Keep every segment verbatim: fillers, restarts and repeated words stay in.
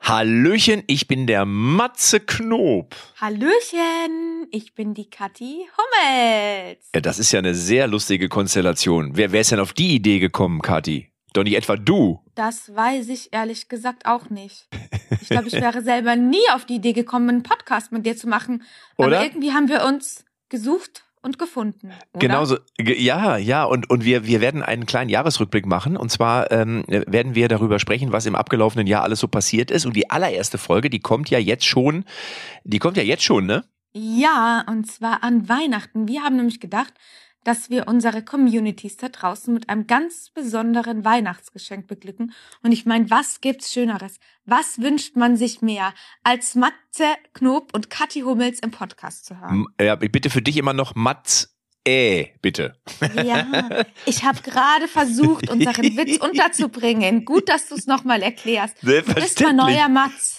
Hallöchen, ich bin der Matze Knob. Hallöchen, ich bin die Kathi Hummels. Ja, das ist ja eine sehr lustige Konstellation. Wer, wer ist denn auf die Idee gekommen, Kathi? Doch nicht etwa du. Das weiß ich ehrlich gesagt auch nicht. Ich glaube, ich wäre selber nie auf die Idee gekommen, einen Podcast mit dir zu machen. Oder? Aber irgendwie haben wir uns gesucht und gefunden, oder? Genauso, ge- ja, ja, und, und wir, wir werden einen kleinen Jahresrückblick machen. Und zwar ähm, werden wir darüber sprechen, was im abgelaufenen Jahr alles so passiert ist. Und die allererste Folge, die kommt ja jetzt schon, die kommt ja jetzt schon, ne? Ja, und zwar an Weihnachten. Wir haben nämlich gedacht, dass wir unsere Communities da draußen mit einem ganz besonderen Weihnachtsgeschenk beglücken. Und ich meine, was gibt's Schöneres? Was wünscht man sich mehr, als Matze Knob und Kathi Hummels im Podcast zu hören? M- Ja, bitte für dich immer noch Mats, äh, bitte. Ja, ich habe gerade versucht, unseren Witz unterzubringen. Gut, dass du es nochmal erklärst. Du bist mein Selbstverständlich. neuer Matz.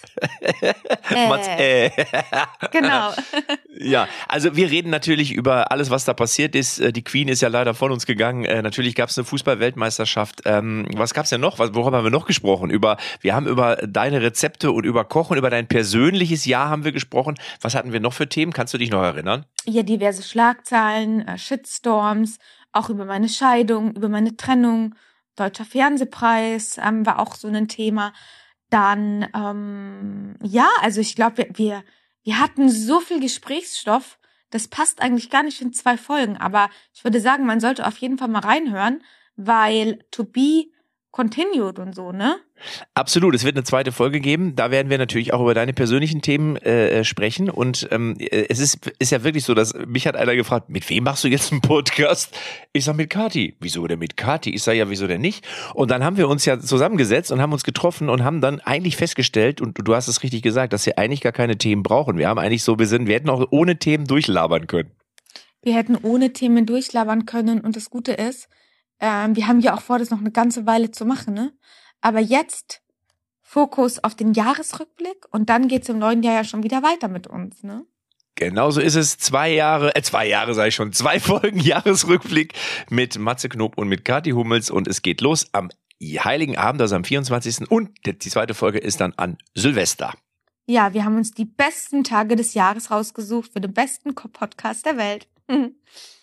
Äh, Mats, äh. Genau. Ja, also wir reden natürlich über alles, was da passiert ist. Äh, Die Queen ist ja leider von uns gegangen. Äh, Natürlich gab es eine Fußball-Weltmeisterschaft. Ähm, was gab's denn noch? Was- Worüber haben wir noch gesprochen? Über, wir haben über deine Rezepte und über Kochen, über dein persönliches Jahr haben wir gesprochen. Was hatten wir noch für Themen? Kannst du dich noch erinnern? Ja, diverse Schlagzeilen, äh, Shitstorms, auch über meine Scheidung, über meine Trennung. Deutscher Fernsehpreis ähm, war auch so ein Thema. Dann, ähm, ja, also ich glaube, wir, wir, wir hatten so viel Gesprächsstoff, das passt eigentlich gar nicht in zwei Folgen. Aber ich würde sagen, man sollte auf jeden Fall mal reinhören, weil to be continued und so, ne? Absolut, es wird eine zweite Folge geben. Da werden wir natürlich auch über deine persönlichen Themen äh, sprechen. Und ähm, es ist, ist ja wirklich so, dass mich hat einer gefragt, mit wem machst du jetzt einen Podcast? Ich sag mit Kathi. Wieso denn mit Kathi? Ich sag ja, wieso denn nicht? Und dann haben wir uns ja zusammengesetzt und haben uns getroffen und haben dann eigentlich festgestellt, und du hast es richtig gesagt, dass wir eigentlich gar keine Themen brauchen. Wir haben eigentlich so, wir sind, wir hätten auch ohne Themen durchlabern können. Wir hätten ohne Themen durchlabern können und das Gute ist, ähm, wir haben ja auch vor, das noch eine ganze Weile zu machen, ne? Aber jetzt Fokus auf den Jahresrückblick und dann geht's im neuen Jahr ja schon wieder weiter mit uns, ne? Genauso ist es. Zwei Jahre, äh, zwei Jahre sage ich schon, zwei Folgen Jahresrückblick mit Matze Knob und mit Kathi Hummels und es geht los am Heiligen Abend, also am vierundzwanzigsten und die zweite Folge ist dann an Silvester. Ja, wir haben uns die besten Tage des Jahres rausgesucht für den besten Co- Podcast der Welt.